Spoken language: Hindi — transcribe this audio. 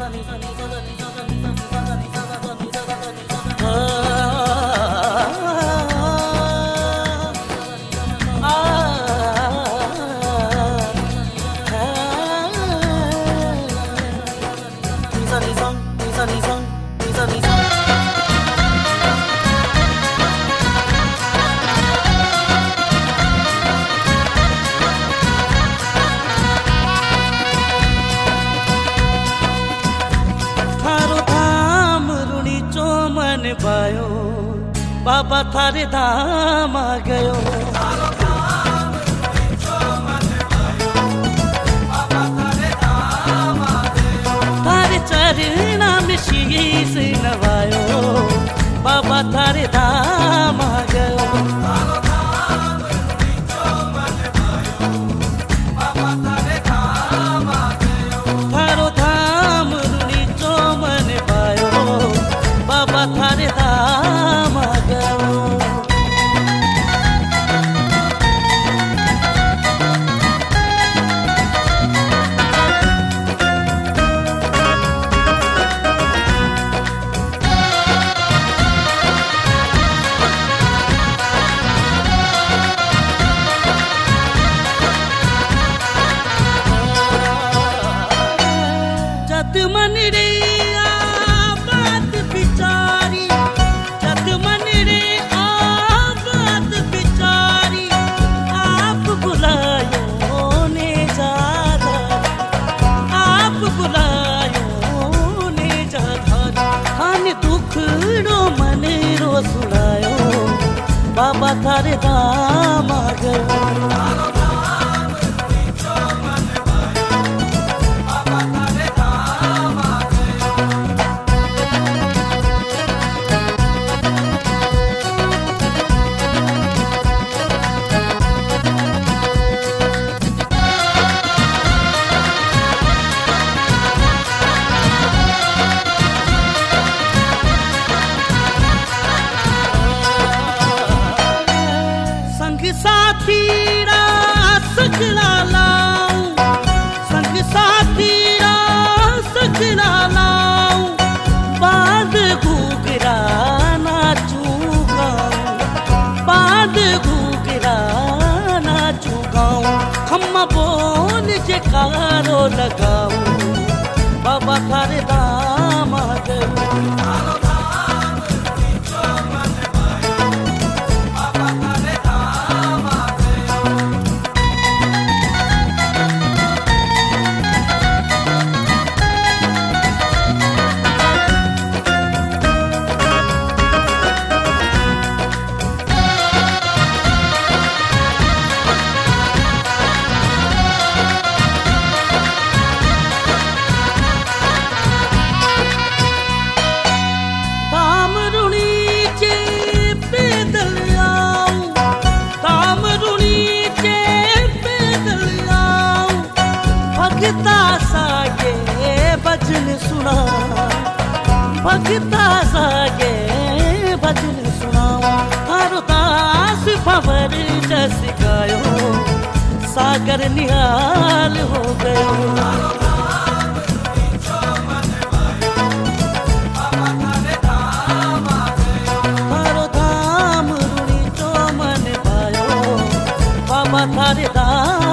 बाबा थारे धाम आ गयो। थारे चरणा में शीश नवायो, बाबा थारे धाम आ गयो। थारो धाम रुणी जो मन पायो, बाबा थारे धाम आ गयो। जत मन रे बात बिचारी, जत मन रे बात बिचारी, आप बुलायो ने जादा, आप बुलायो ने जादा। खान दुखड़ो मन रो सुनायो, बाबा थारे धाम आ गयो। संग साथी सकला लाऊं, संग साथी सकला लाऊं, बाद घूगरा नाचूं गाऊं, बाद घूगरा नाचूं गाऊं। खम्मा बोल जयकारो लगाऊं, बाबा थारे धाम आ गयो। भगता सागे भजन सुना, भगता सागे भजन सुनाओ। थारो दास भंवर जस गायो, सागर निहाल हो गयो। थारो धाम रुणी जो मन पायो, बाबा थारे धाम